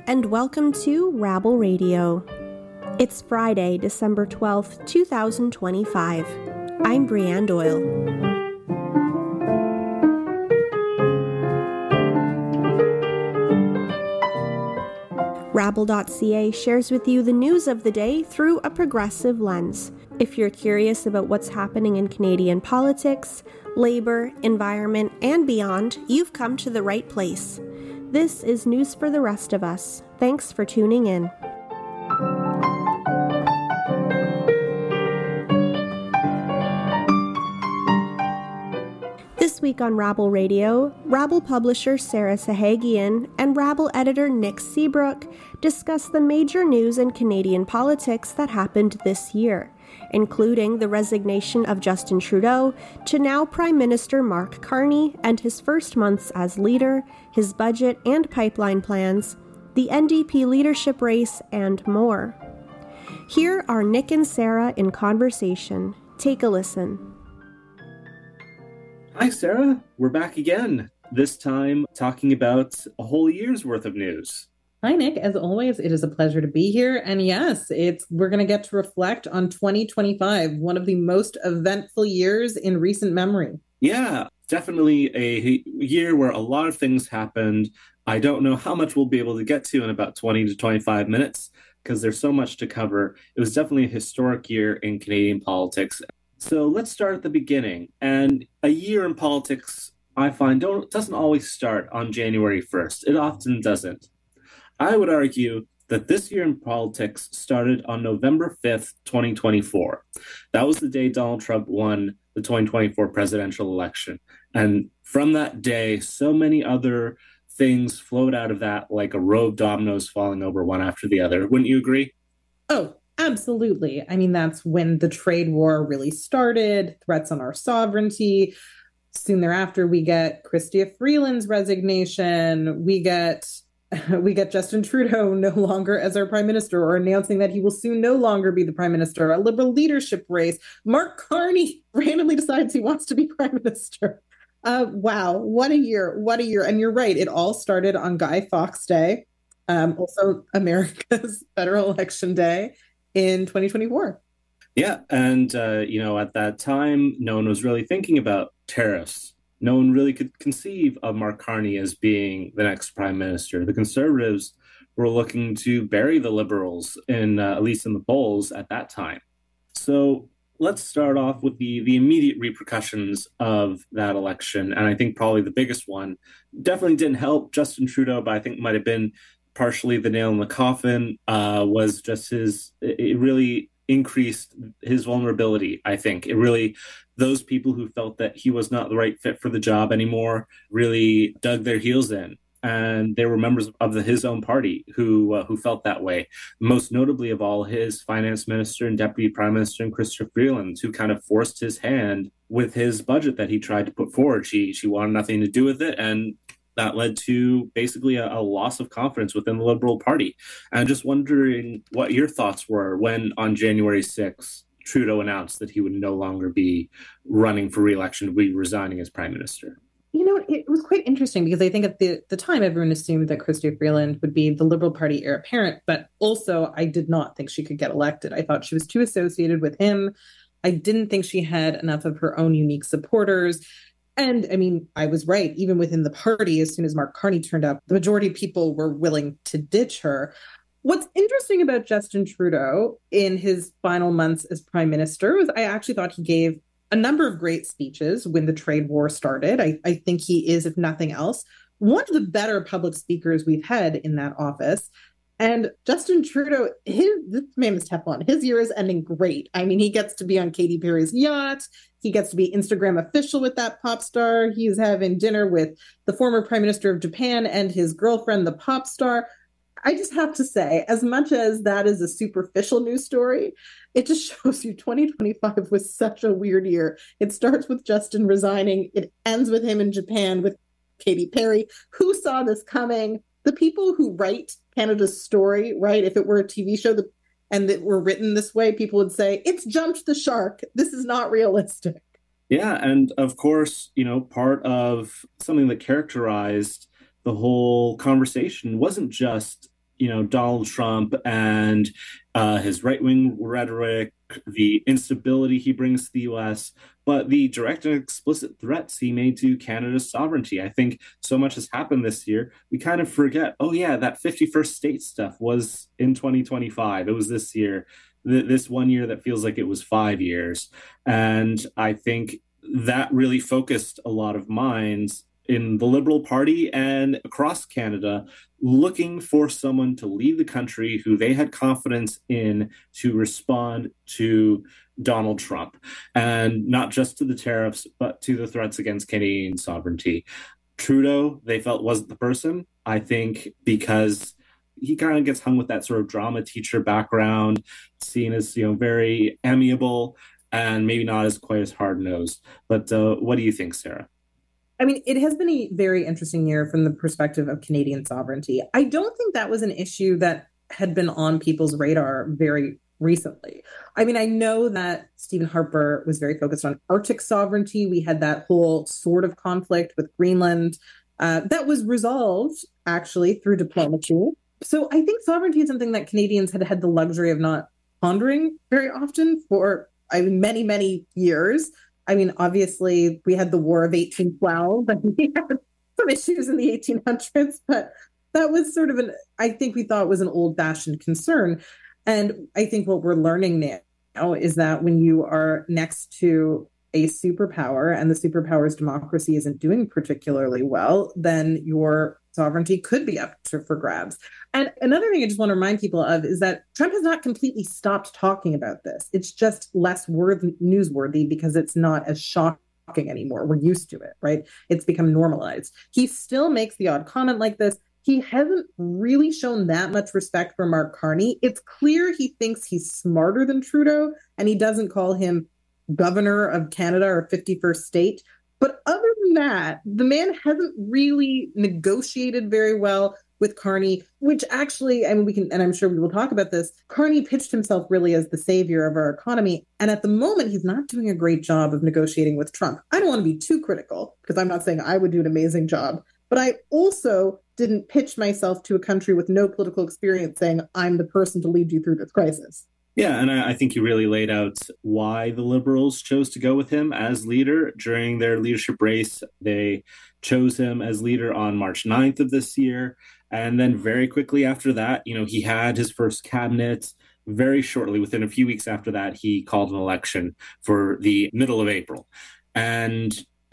and welcome to Rabble Radio. It's Friday, December 12th, 2025. I'm Brianne Doyle. Rabble.ca shares with you the news of the day through a progressive lens. If you're curious about what's happening in Canadian politics, labor, environment, and beyond, you've come to the right place. This is news for the rest of us. Thanks for tuning in. This week on Rabble Radio, Rabble publisher Sarah Sahagian and Rabble editor Nick Seabrook discuss the major news in Canadian politics that happened this year, including the resignation of Justin Trudeau to now Prime Minister Mark Carney and his first months as leader, his budget and pipeline plans, the NDP leadership race, and more. Here are Nick and Sarah in conversation. Take a listen. Hi, Sarah. We're back again, this time talking about a whole year's worth of news. Hi, Nick. As always, it is a pleasure to be here. And yes, we're going to get to reflect on 2025, one of the most eventful years in recent memory. Yeah, definitely a year where a lot of things happened. I don't know how much we'll be able to get to in about 20 to 25 minutes because there's so much to cover. It was definitely a historic year in Canadian politics. So let's start at the beginning. And a year in politics, I find, doesn't always start on January 1st. It often doesn't. I would argue that this year in politics started on November 5th, 2024. That was the day Donald Trump won the 2024 presidential election. And from that day, so many other things flowed out of that like a row of dominoes falling over one after the other. Wouldn't you agree? Oh, absolutely. I mean, that's when the trade war really started, threats on our sovereignty. Soon thereafter, we get Chrystia Freeland's resignation. We get Justin Trudeau no longer as our prime minister, or announcing that he will soon no longer be the prime minister. A Liberal leadership race. Mark Carney randomly decides he wants to be prime minister. Wow, what a year. What a year. And you're right. It all started on Guy Fawkes Day, also America's federal election day in 2024. Yeah. And, at that time, no one was really thinking about tariffs. No one really could conceive of Mark Carney as being the next prime minister. The Conservatives were looking to bury the Liberals, at least in the polls at that time. So let's start off with the immediate repercussions of that election. And I think probably the biggest one definitely didn't help Justin Trudeau, but I think might have been partially the nail in the coffin, was just it really increased his vulnerability, I think. Those people who felt that he was not the right fit for the job anymore really dug their heels in. And there were members of his own party who felt that way. Most notably of all, his finance minister and deputy prime minister, Chrystia Freeland, who kind of forced his hand with his budget that he tried to put forward. She wanted nothing to do with it, and that led to basically a loss of confidence within the Liberal Party. And I'm just wondering what your thoughts were when on January 6th, Trudeau announced that he would no longer be running for re-election, would be resigning as prime minister. It was quite interesting because I think at the time, everyone assumed that Chrystia Freeland would be the Liberal Party heir apparent, but also I did not think she could get elected. I thought she was too associated with him. I didn't think she had enough of her own unique supporters. And I mean, I was right. Even within the party, as soon as Mark Carney turned up, the majority of people were willing to ditch her. What's interesting about Justin Trudeau in his final months as prime minister was I actually thought he gave a number of great speeches when the trade war started. I think he is, if nothing else, one of the better public speakers we've had in that office. And Justin Trudeau, this man is Teflon. His year is ending great. I mean, he gets to be on Katy Perry's yacht. He gets to be Instagram official with that pop star. He's having dinner with the former prime minister of Japan and his girlfriend, the pop star. I just have to say, as much as that is a superficial news story, it just shows you 2025 was such a weird year. It starts with Justin resigning. It ends with him in Japan with Katy Perry. Who saw this coming? The people who write Canada's story, right? If it were a TV show and that were written this way, people would say, it's jumped the shark. This is not realistic. Yeah. And of course, part of something that characterized the whole conversation wasn't just Donald Trump and his right-wing rhetoric, the instability he brings to the U.S., but the direct and explicit threats he made to Canada's sovereignty. I think so much has happened this year, we kind of forget, oh yeah, that 51st state stuff was in 2025. It was this year, this 1 year that feels like it was 5 years. And I think that really focused a lot of minds in the Liberal Party and across Canada, looking for someone to lead the country who they had confidence in to respond to Donald Trump, and not just to the tariffs, but to the threats against Canadian sovereignty. Trudeau, they felt wasn't the person, I think, because he kind of gets hung with that sort of drama teacher background, seen as, very amiable and maybe not as quite as hard-nosed. But what do you think, Sarah? I mean, it has been a very interesting year from the perspective of Canadian sovereignty. I don't think that was an issue that had been on people's radar very recently. I mean, I know that Stephen Harper was very focused on Arctic sovereignty. We had that whole sort of conflict with Greenland that was resolved, actually, through diplomacy. So I think sovereignty is something that Canadians had had the luxury of not pondering very often for many, many years. I mean, obviously, we had the War of 1812, and we had some issues in the 1800s, but that was sort of I think we thought was an old-fashioned concern. And I think what we're learning now is that when you are next to a superpower and the superpower's democracy isn't doing particularly well, then your sovereignty could be up for grabs. And another thing I just want to remind people of is that Trump has not completely stopped talking about this. It's just less newsworthy because it's not as shocking anymore. We're used to it, right? It's become normalized. He still makes the odd comment like this. He hasn't really shown that much respect for Mark Carney. It's clear he thinks he's smarter than Trudeau, and he doesn't call him governor of Canada or 51st state. But other than that, the man hasn't really negotiated very well with Carney, which actually, we can, and I'm sure we will talk about this, Carney pitched himself really as the savior of our economy. And at the moment, he's not doing a great job of negotiating with Trump. I don't want to be too critical because I'm not saying I would do an amazing job, but I also didn't pitch myself to a country with no political experience saying I'm the person to lead you through this crisis. Yeah, and I think you really laid out why the Liberals chose to go with him as leader during their leadership race. They chose him as leader on March 9th of this year. And then very quickly after that, he had his first cabinet. Very shortly, within a few weeks after that, he called an election for the middle of April. And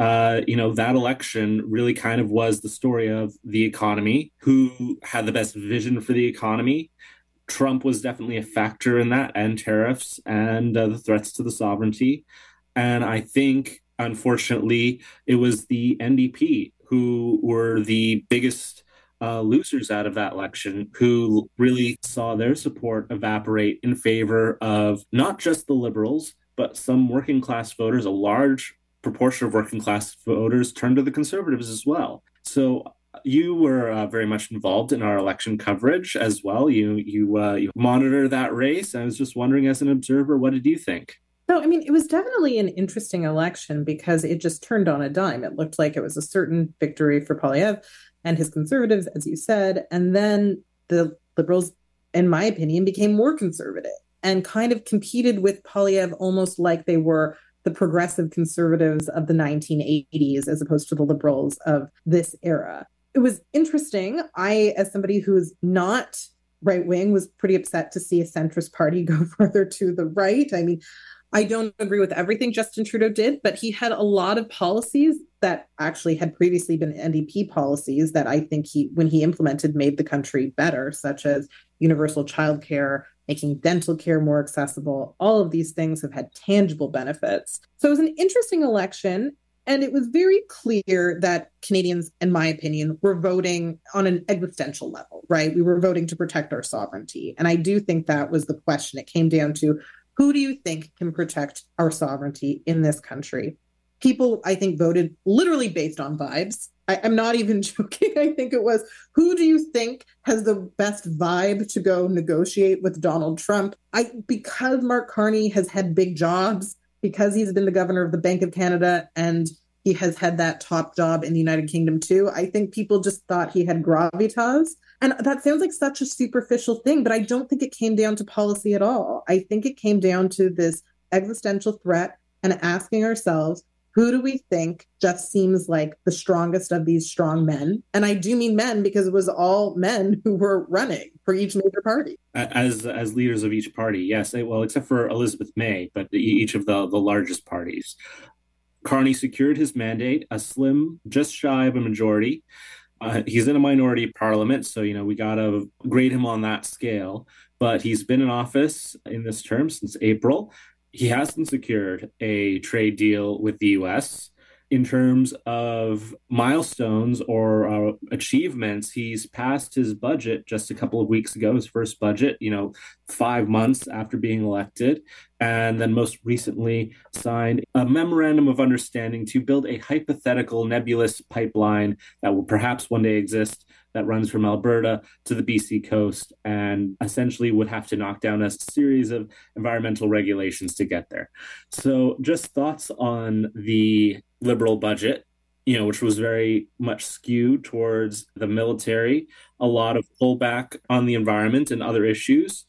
that election really kind of was the story of the economy, who had the best vision for the economy. Trump was definitely a factor in that, and tariffs and the threats to the sovereignty. And I think, unfortunately, it was the NDP who were the biggest losers out of that election, who really saw their support evaporate in favor of not just the Liberals, but some working class voters. A large proportion of working class voters turned to the Conservatives as well. So you were very much involved in our election coverage as well. You monitor that race. I was just wondering, as an observer, what did you think? No, it was definitely an interesting election because it just turned on a dime. It looked like it was a certain victory for Poilievre and his Conservatives, as you said. And then the Liberals, in my opinion, became more conservative and kind of competed with Poilievre almost like they were the progressive Conservatives of the 1980s as opposed to the Liberals of this era. It was interesting. I, as somebody who's not right-wing, was pretty upset to see a centrist party go further to the right. I don't agree with everything Justin Trudeau did, but he had a lot of policies that actually had previously been NDP policies that I think when he implemented, made the country better, such as universal childcare, making dental care more accessible. All of these things have had tangible benefits. So it was an interesting election. And it was very clear that Canadians, in my opinion, were voting on an existential level, right? We were voting to protect our sovereignty. And I do think that was the question. It came down to, who do you think can protect our sovereignty in this country? People, I think, voted literally based on vibes. I'm not even joking. I think it was, who do you think has the best vibe to go negotiate with Donald Trump? Because Mark Carney has had big jobs, because he's been the governor of the Bank of Canada and he has had that top job in the United Kingdom too, I think people just thought he had gravitas. And that sounds like such a superficial thing, but I don't think it came down to policy at all. I think it came down to this existential threat and asking ourselves, who do we think just seems like the strongest of these strong men? And I do mean men because it was all men who were running for each major party. As leaders of each party, yes. Well, except for Elizabeth May, but each of the largest parties. Carney secured his mandate, a slim, just shy of a majority. He's in a minority parliament, so, we got to grade him on that scale. But he's been in office in this term since April. He hasn't secured a trade deal with the U.S. In terms of milestones or achievements, he's passed his budget just a couple of weeks ago, his first budget, 5 months after being elected. And then most recently signed a memorandum of understanding to build a hypothetical nebulous pipeline that will perhaps one day exist that runs from Alberta to the BC coast and essentially would have to knock down a series of environmental regulations to get there. So just thoughts on the Liberal budget, which was very much skewed towards the military, a lot of pullback on the environment and other issues.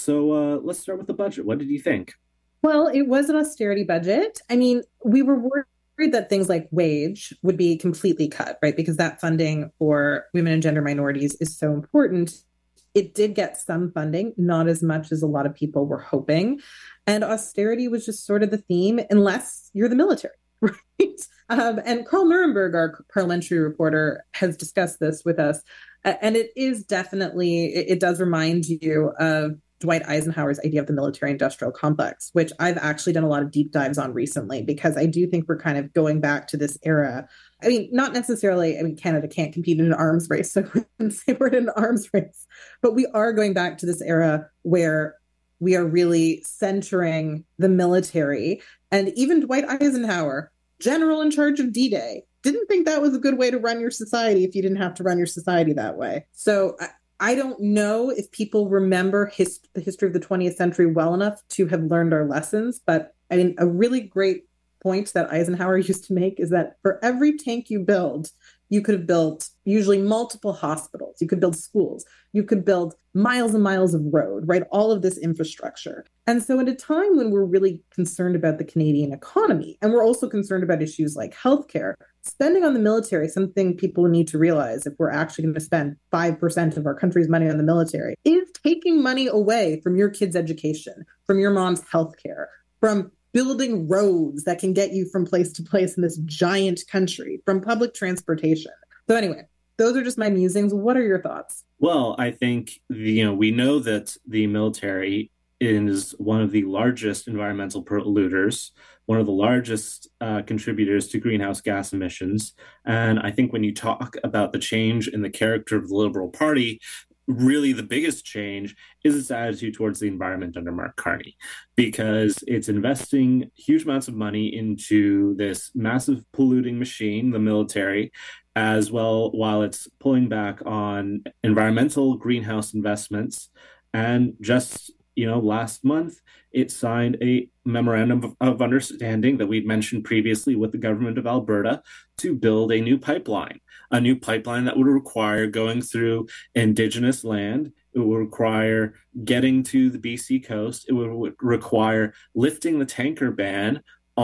So let's start with the budget. What did you think? Well, it was an austerity budget. I mean, we were worried that things like wage would be completely cut, right? Because that funding for women and gender minorities is so important. It did get some funding, not as much as a lot of people were hoping. And austerity was just sort of the theme, unless you're the military, right? And Carl Nuremberg, our parliamentary reporter, has discussed this with us. And it is definitely, it does remind you of Dwight Eisenhower's idea of the military-industrial complex, which I've actually done a lot of deep dives on recently, because I do think we're kind of going back to this era. I mean, not necessarily, Canada can't compete in an arms race, so we wouldn't say we're in an arms race, but we are going back to this era where we are really centering the military. And even Dwight Eisenhower, general in charge of D-Day, didn't think that was a good way to run your society if you didn't have to run your society that way. So I don't know if people remember the history of the 20th century well enough to have learned our lessons. But a really great point that Eisenhower used to make is that for every tank you build, you could have built usually multiple hospitals. You could build schools. You could build miles and miles of road, right? All of this infrastructure. And so at a time when we're really concerned about the Canadian economy, and we're also concerned about issues like healthcare, spending on the military, something people need to realize if we're actually going to spend 5% of our country's money on the military, is taking money away from your kids' education, from your mom's healthcare, from building roads that can get you from place to place in this giant country, from public transportation. So anyway, those are just my musings. What are your thoughts? Well, I think, we know that the military is one of the largest environmental polluters, one of the largest contributors to greenhouse gas emissions. And I think when you talk about the change in the character of the Liberal Party, really the biggest change is its attitude towards the environment under Mark Carney, because it's investing huge amounts of money into this massive polluting machine, the military, as well, while it's pulling back on environmental greenhouse investments. And just, last month, it signed a memorandum of understanding that we'd mentioned previously with the government of Alberta to build a new pipeline that would require going through Indigenous land. It would require getting to the BC coast. It would require lifting the tanker ban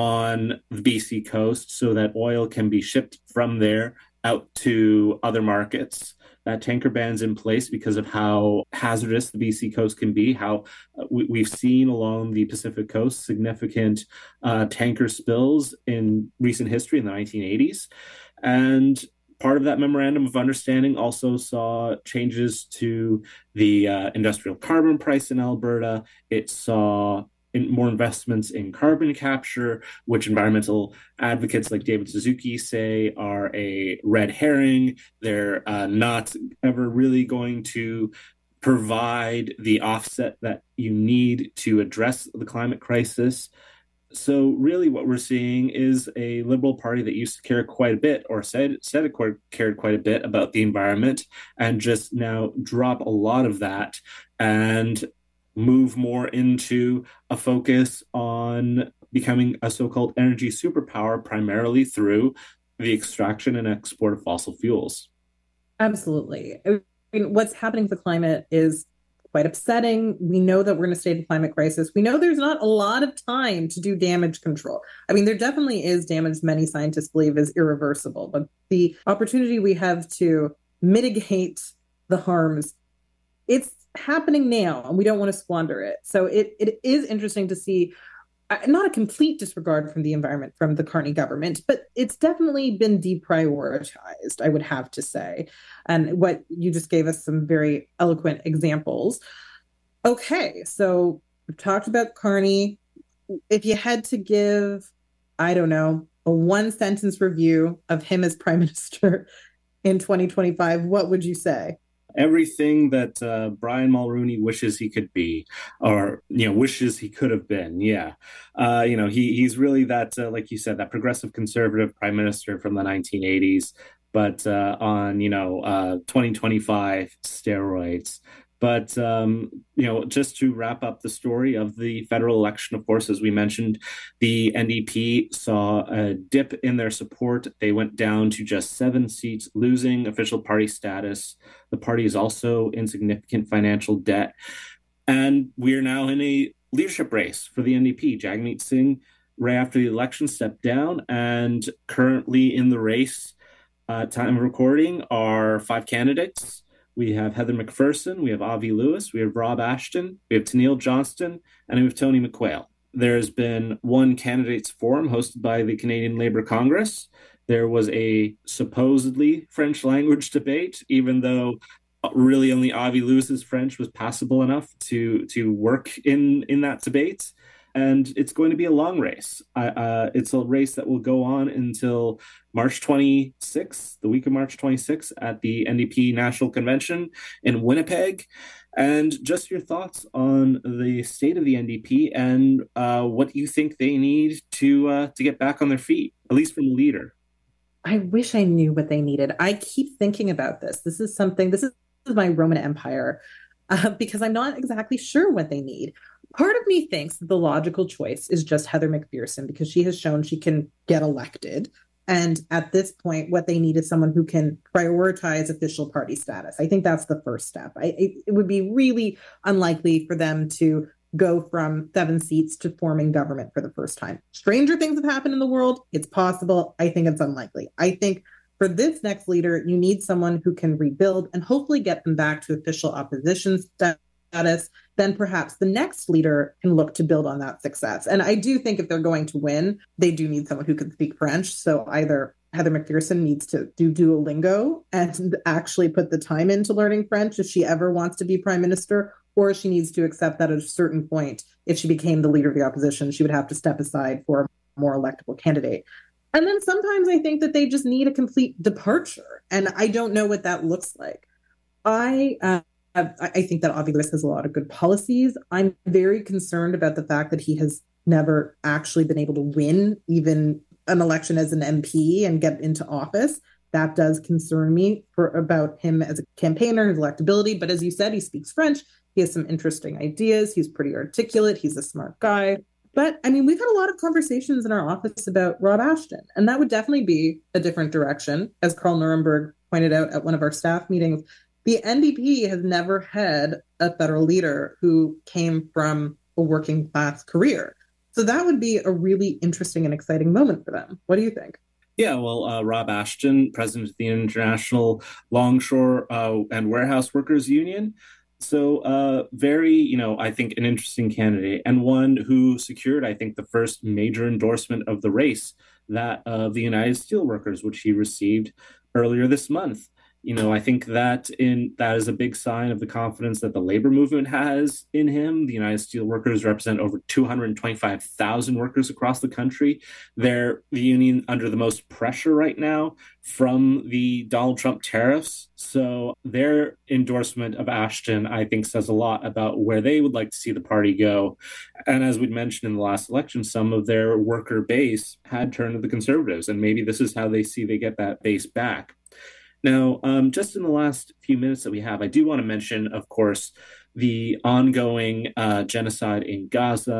on the BC coast so that oil can be shipped from there out to other markets. That tanker ban's in place because of how hazardous the BC coast can be, how we've seen along the Pacific coast significant tanker spills in recent history in the 1980s. And part of that memorandum of understanding also saw changes to the industrial carbon price in Alberta. It saw more investments in carbon capture, which environmental advocates like David Suzuki say are a red herring. They're not ever really going to provide the offset that you need to address the climate crisis. So really what we're seeing is a Liberal Party that used to care quite a bit, or said it cared quite a bit about the environment, and just now drop a lot of that and move more into a focus on becoming a so-called energy superpower, primarily through the extraction and export of fossil fuels. Absolutely. what's happening with the climate is quite upsetting. We know that we're in a state of climate crisis. We know there's not a lot of time to do damage control. I mean, there definitely is damage many scientists believe is irreversible, but the opportunity we have to mitigate the harms, it's happening now, and we don't want to squander it. So it is interesting to see not a complete disregard from the environment from the Carney government, but it's definitely been deprioritized, I would have to say. And what you just gave us some very eloquent examples. Okay, so we've talked about Carney. If you had to give, I don't know, a one sentence review of him as prime minister in 2025, what would you say? Everything that Brian Mulroney wishes he could be, or wishes he could have been. Yeah, he's really that, like you said, that progressive conservative prime minister from the 1980s, but on 2025 steroids. But, just to wrap up the story of the federal election, of course, as we mentioned, the NDP saw a dip in their support. They went down to just 7 seats, losing official party status. The party is also in significant financial debt. And we are now in a leadership race for the NDP. Jagmeet Singh, right after the election, stepped down, and currently in the race, time of recording, are 5 candidates. We have Heather McPherson, we have Avi Lewis, we have Rob Ashton, we have Tennille Johnston, and we have Tony McQuail. There's been one candidates forum hosted by the Canadian Labour Congress. There was a supposedly French language debate, even though really only Avi Lewis's French was passable enough to work in that debate. And it's going to be a long race. It's a race that will go on until March 26th, the week of March 26th, at the NDP National Convention in Winnipeg. And just your thoughts on the state of the NDP and what you think they need to get back on their feet, at least from the leader. I wish I knew what they needed. I keep thinking about this. This is my Roman Empire, because I'm not exactly sure what they need. Part of me thinks that the logical choice is just Heather McPherson, because she has shown she can get elected. And at this point, what they need is someone who can prioritize official party status. I think that's the first step. It would be really unlikely for them to go from 7 seats to forming government for the first time. Stranger things have happened in the world. It's possible. I think it's unlikely. I think for this next leader, you need someone who can rebuild and hopefully get them back to official opposition status. Then perhaps the next leader can look to build on that success. And I do think if they're going to win, they do need someone who can speak French. So either Heather McPherson needs to do Duolingo and actually put the time into learning French if she ever wants to be prime minister, or she needs to accept that at a certain point, if she became the leader of the opposition, she would have to step aside for a more electable candidate. And then sometimes I think that they just need a complete departure. And I don't know what that looks like. I think that Avi Lewis has a lot of good policies. I'm very concerned about the fact that he has never actually been able to win even an election as an MP and get into office. That does concern me about him as a campaigner, his electability. But as you said, he speaks French. He has some interesting ideas. He's pretty articulate. He's a smart guy. But I mean, we've had a lot of conversations in our office about Rob Ashton, and that would definitely be a different direction. As Carl Nuremberg pointed out at one of our staff meetings, the NDP has never had a federal leader who came from a working class career. So that would be a really interesting and exciting moment for them. What do you think? Yeah, well, Rob Ashton, president of the International Longshore and Warehouse Workers Union. So very, I think an interesting candidate, and one who secured, I think, the first major endorsement of the race, that of the United Steelworkers, which he received earlier this month. I think that is a big sign of the confidence that the labor movement has in him. The United Steelworkers represent over 225,000 workers across the country. They're the union under the most pressure right now from the Donald Trump tariffs. So their endorsement of Ashton, I think, says a lot about where they would like to see the party go. And as we'd mentioned in the last election, some of their worker base had turned to the Conservatives, and maybe this is how they get that base back. Now, just in the last few minutes that we have, I do want to mention, of course, the ongoing genocide in Gaza,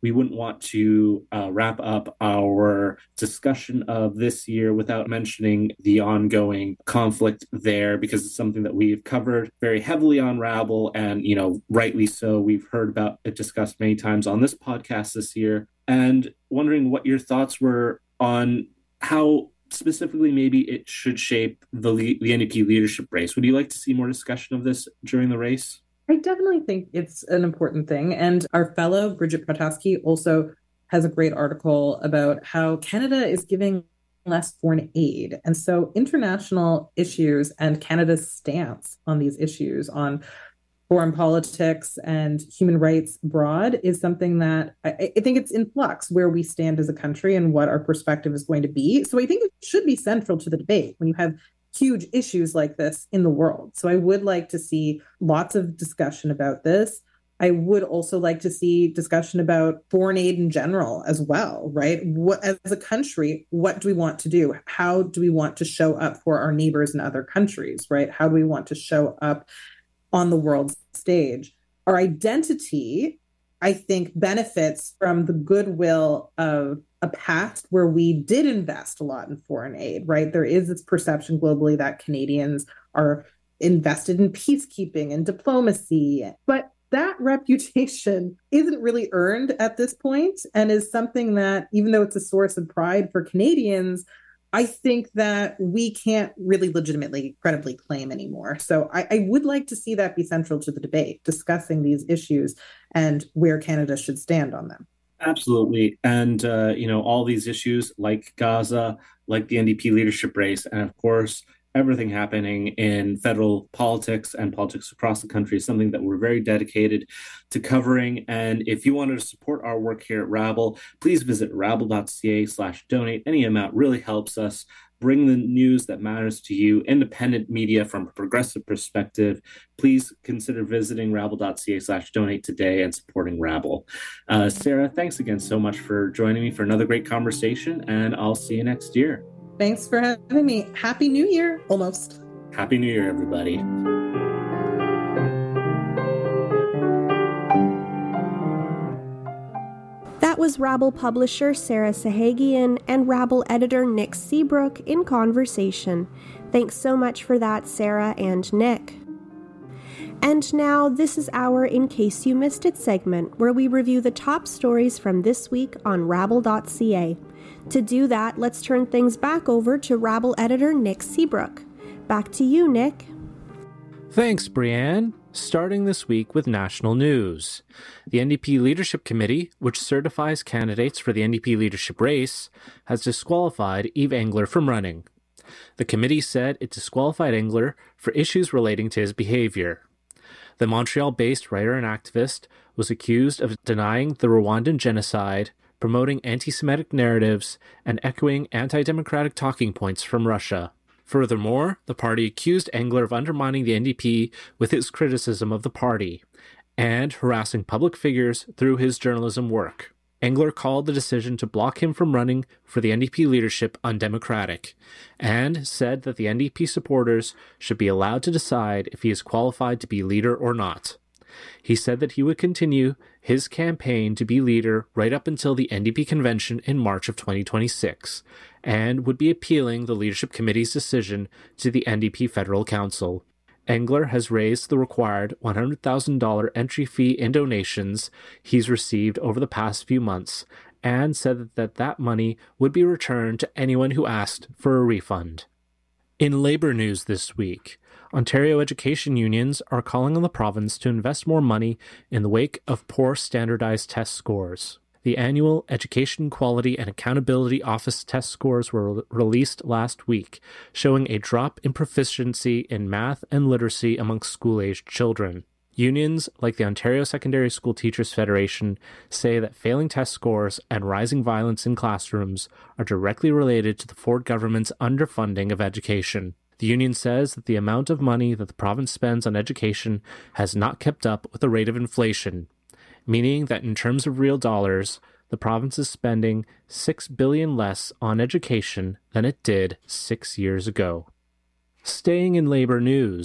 we wouldn't want to wrap up our discussion of this year without mentioning the ongoing conflict there, because it's something that we've covered very heavily on Rabble, and, rightly so. We've heard about it discussed many times on this podcast this year, and wondering what your thoughts were on how specifically maybe it should shape the NDP leadership race. Would you like to see more discussion of this during the race? I definitely think it's an important thing. And our fellow, Bridget Protaski, also has a great article about how Canada is giving less foreign aid. And so international issues and Canada's stance on these issues, on foreign politics and human rights abroad, is something that I think it's in flux, where we stand as a country and what our perspective is going to be. So I think it should be central to the debate when you have huge issues like this in the world. So I would like to see lots of discussion about this. I would also like to see discussion about foreign aid in general as well, right? What, as a country, what do we want to do? How do we want to show up for our neighbors in other countries, right? How do we want to show up on the world stage? Our identity, I think, benefits from the goodwill of a past where we did invest a lot in foreign aid, right? There is this perception globally that Canadians are invested in peacekeeping and diplomacy, but that reputation isn't really earned at this point, and is something that, even though it's a source of pride for Canadians, I think that we can't really legitimately, credibly claim anymore. So I would like to see that be central to the debate, discussing these issues and where Canada should stand on them. Absolutely. And, all these issues like Gaza, like the NDP leadership race, and of course, everything happening in federal politics and politics across the country is something that we're very dedicated to covering. And if you wanted to support our work here at Rabble, please visit rabble.ca/donate. Any amount really helps us bring the news that matters to you, independent media from a progressive perspective. Please consider visiting rabble.ca/donate today and supporting Rabble. Sarah, thanks again so much for joining me for another great conversation, and I'll see you next year. Thanks for having me. Happy New Year, almost. Happy New Year, everybody. That was Rabble publisher Sarah Sahagian and Rabble editor Nick Seabrook in conversation. Thanks so much for that, Sarah and Nick. And now, this is our In Case You Missed It segment, where we review the top stories from this week on rabble.ca. To do that, let's turn things back over to Rabble editor Nick Seabrook. Back to you, Nick. Thanks, Brianne. Starting this week with national news. The NDP Leadership Committee, which certifies candidates for the NDP leadership race, has disqualified Yves Engler from running. The committee said it disqualified Engler for issues relating to his behavior. The Montreal-based writer and activist was accused of denying the Rwandan genocide, promoting anti-Semitic narratives, and echoing anti-democratic talking points from Russia. Furthermore, the party accused Engler of undermining the NDP with his criticism of the party and harassing public figures through his journalism work. Engler called the decision to block him from running for the NDP leadership undemocratic and said that the NDP supporters should be allowed to decide if he is qualified to be leader or not. He said that he would continue his campaign to be leader right up until the NDP convention in March of 2026 and would be appealing the leadership committee's decision to the NDP Federal Council. Engler has raised the required $100,000 entry fee in donations he's received over the past few months and said that money would be returned to anyone who asked for a refund. In labour news this week, Ontario education unions are calling on the province to invest more money in the wake of poor standardized test scores. The annual Education Quality and Accountability Office test scores were released last week, showing a drop in proficiency in math and literacy amongst school-aged children. Unions like the Ontario Secondary School Teachers Federation say that failing test scores and rising violence in classrooms are directly related to the Ford government's underfunding of education. The union says that the amount of money that the province spends on education has not kept up with the rate of inflation, meaning that in terms of real dollars, the province is spending $6 billion less on education than it did 6 years ago. Staying in labour news,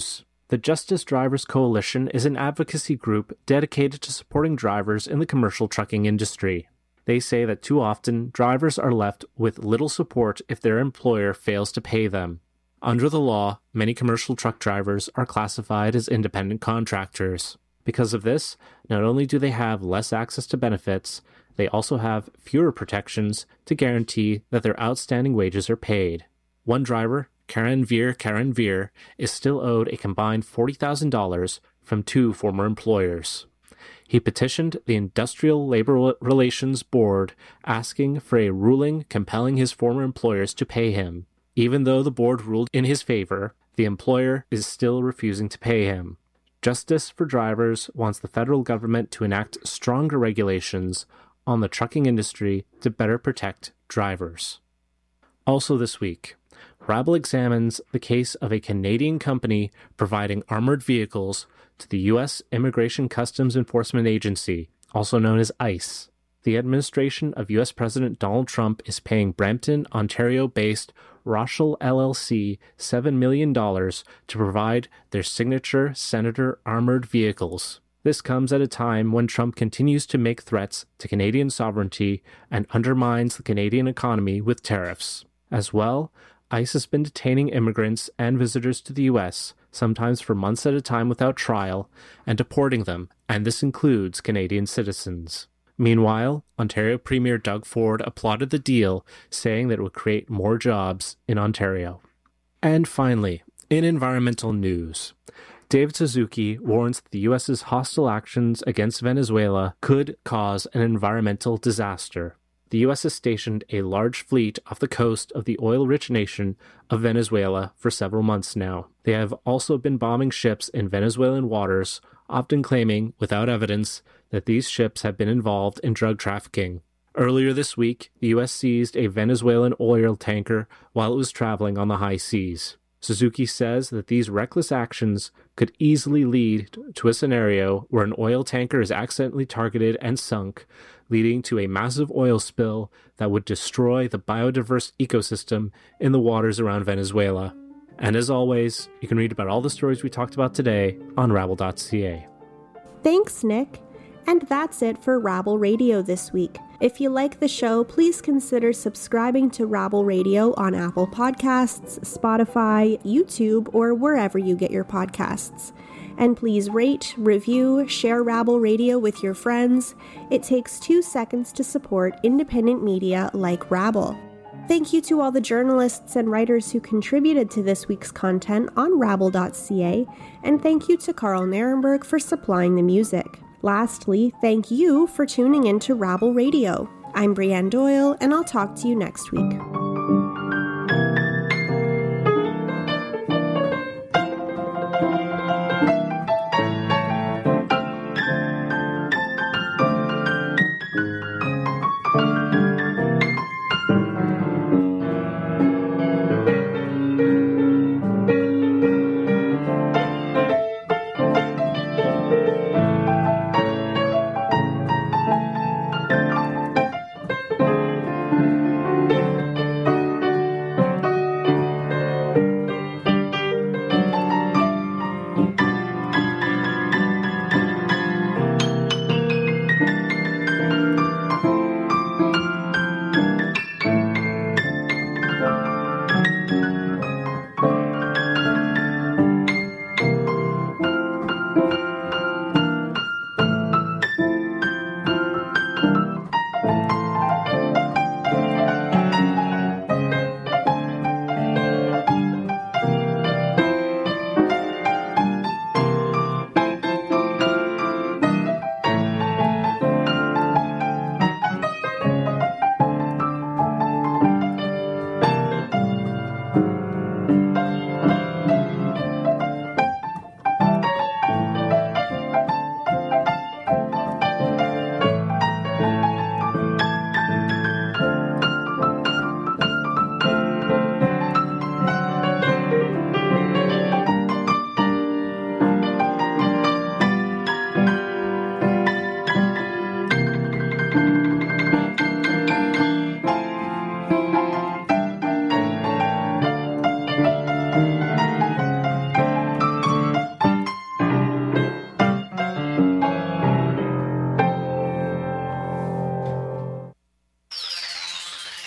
The Justice Drivers Coalition is an advocacy group dedicated to supporting drivers in the commercial trucking industry. They say that too often, drivers are left with little support if their employer fails to pay them. Under the law, many commercial truck drivers are classified as independent contractors. Because of this, not only do they have less access to benefits, they also have fewer protections to guarantee that their outstanding wages are paid. One driver, Karen Veer, is still owed a combined $40,000 from 2 former employers. He petitioned the Industrial Labor Relations Board asking for a ruling compelling his former employers to pay him. Even though the board ruled in his favor, the employer is still refusing to pay him. Justice for Drivers wants the federal government to enact stronger regulations on the trucking industry to better protect drivers. Also this week, Rabble examines the case of a Canadian company providing armored vehicles to the U.S. Immigration Customs Enforcement Agency, also known as ICE. The administration of U.S. President Donald Trump is paying Brampton, Ontario-based Rochelle LLC $7 million to provide their signature Senator armored vehicles. This comes at a time when Trump continues to make threats to Canadian sovereignty and undermines the Canadian economy with tariffs. As well, ICE has been detaining immigrants and visitors to the U.S., sometimes for months at a time without trial, and deporting them, and this includes Canadian citizens. Meanwhile, Ontario Premier Doug Ford applauded the deal, saying that it would create more jobs in Ontario. And finally, in environmental news, David Suzuki warns that the U.S.'s hostile actions against Venezuela could cause an environmental disaster. The U.S. has stationed a large fleet off the coast of the oil-rich nation of Venezuela for several months now. They have also been bombing ships in Venezuelan waters, often claiming, without evidence, that these ships have been involved in drug trafficking. Earlier this week, the U.S. seized a Venezuelan oil tanker while it was traveling on the high seas. Suzuki says that these reckless actions could easily lead to a scenario where an oil tanker is accidentally targeted and sunk, leading to a massive oil spill that would destroy the biodiverse ecosystem in the waters around Venezuela. And as always, you can read about all the stories we talked about today on Rabble.ca. Thanks, Nick. And that's it for Rabble Radio this week. If you like the show, please consider subscribing to Rabble Radio on Apple Podcasts, Spotify, YouTube, or wherever you get your podcasts. And please rate, review, share Rabble Radio with your friends. It takes 2 seconds to support independent media like Rabble. Thank you to all the journalists and writers who contributed to this week's content on Rabble.ca, and thank you to Carl Narenberg for supplying the music. Lastly, thank you for tuning in to Rabble Radio. I'm Brianne Doyle, and I'll talk to you next week.